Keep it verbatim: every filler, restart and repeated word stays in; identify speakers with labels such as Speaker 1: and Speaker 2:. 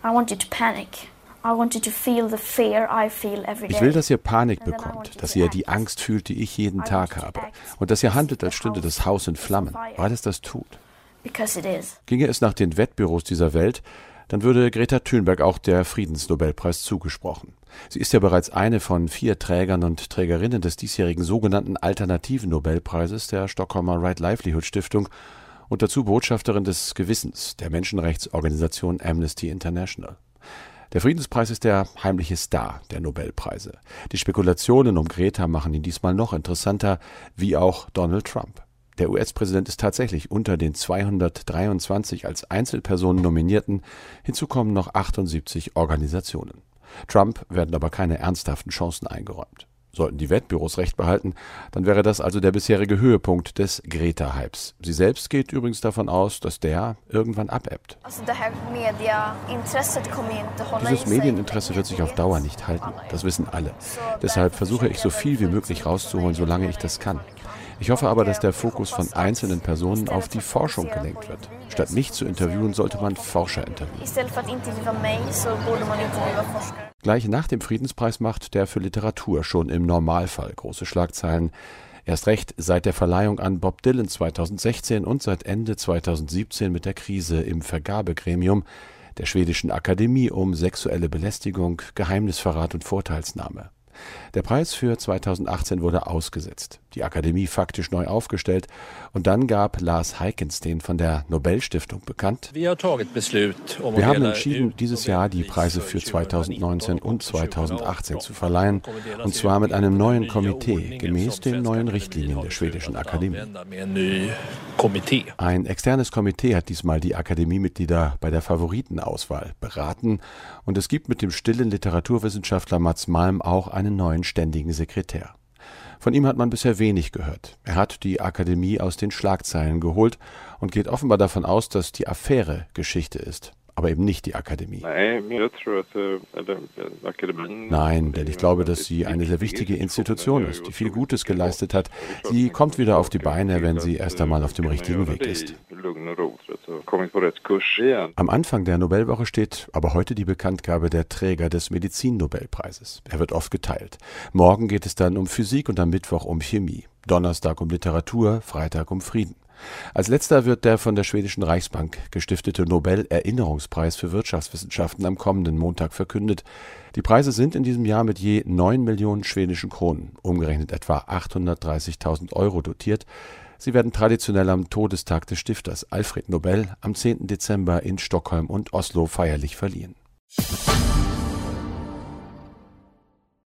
Speaker 1: I want you to panic. I want you to feel the fear I feel every day.
Speaker 2: Ich will, dass ihr Panik bekommt, dass ihr die Angst fühlt, die ich jeden Tag habe. Und dass ihr handelt, als stünde das Haus in Flammen, weil es das tut.
Speaker 1: Because it is.
Speaker 2: Ginge es nach den Wettbüros dieser Welt, dann würde Greta Thunberg auch der Friedensnobelpreis zugesprochen. Sie ist ja bereits eine von vier Trägern und Trägerinnen des diesjährigen sogenannten alternativen Nobelpreises der Stockholmer Right Livelihood Stiftung und dazu Botschafterin des Gewissens der Menschenrechtsorganisation Amnesty International. Der Friedenspreis ist der heimliche Star der Nobelpreise. Die Spekulationen um Greta machen ihn diesmal noch interessanter, wie auch Donald Trump. Der U S-Präsident ist tatsächlich unter den zweihundertdreiundzwanzig als Einzelpersonen Nominierten, hinzu kommen noch achtundsiebzig Organisationen. Trump werden aber keine ernsthaften Chancen eingeräumt. Sollten die Wettbüros recht behalten, dann wäre das also der bisherige Höhepunkt des Greta-Hypes. Sie selbst geht übrigens davon aus, dass der irgendwann abebbt. Dieses Medieninteresse wird sich auf Dauer nicht halten, das wissen alle. Deshalb versuche ich so viel wie möglich rauszuholen, solange ich das kann. Ich hoffe aber, dass der Fokus von einzelnen Personen auf die Forschung gelenkt wird. Statt mich zu interviewen, sollte man Forscher interviewen. Gleich nach dem Friedenspreis macht der für Literatur schon im Normalfall große Schlagzeilen. Erst recht seit der Verleihung an Bob Dylan zweitausendsechzehn und seit Ende zweitausendsiebzehn mit der Krise im Vergabegremium der schwedischen Akademie um sexuelle Belästigung, Geheimnisverrat und Vorteilsnahme. Der Preis für zweitausendachtzehn wurde ausgesetzt, die Akademie faktisch neu aufgestellt und dann gab Lars Heikensten von der Nobelstiftung bekannt: Wir haben entschieden, dieses Jahr die Preise für zweitausendneunzehn und zweitausendachtzehn zu verleihen, und zwar mit einem neuen Komitee, gemäß den neuen Richtlinien der schwedischen Akademie. Ein externes Komitee hat diesmal die Akademiemitglieder bei der Favoritenauswahl beraten und es gibt mit dem stillen Literaturwissenschaftler Mats Malm auch einen neuen ständigen Sekretär. Von ihm hat man bisher wenig gehört. Er hat die Akademie aus den Schlagzeilen geholt und geht offenbar davon aus, dass die Affäre Geschichte ist, aber eben nicht die Akademie. Nein, denn ich glaube, dass sie eine sehr wichtige Institution ist, die viel Gutes geleistet hat. Sie kommt wieder auf die Beine, wenn sie erst einmal auf dem richtigen Weg ist. Am Anfang der Nobelwoche steht aber heute die Bekanntgabe der Träger des Medizin-Nobelpreises. Er wird oft geteilt. Morgen geht es dann um Physik und am Mittwoch um Chemie. Donnerstag um Literatur, Freitag um Frieden. Als letzter wird der von der schwedischen Reichsbank gestiftete Nobel-Erinnerungspreis für Wirtschaftswissenschaften am kommenden Montag verkündet. Die Preise sind in diesem Jahr mit je neun Millionen schwedischen Kronen, umgerechnet etwa achthundertdreißigtausend Euro dotiert. Sie werden traditionell am Todestag des Stifters Alfred Nobel am zehnten Dezember in Stockholm und Oslo feierlich verliehen.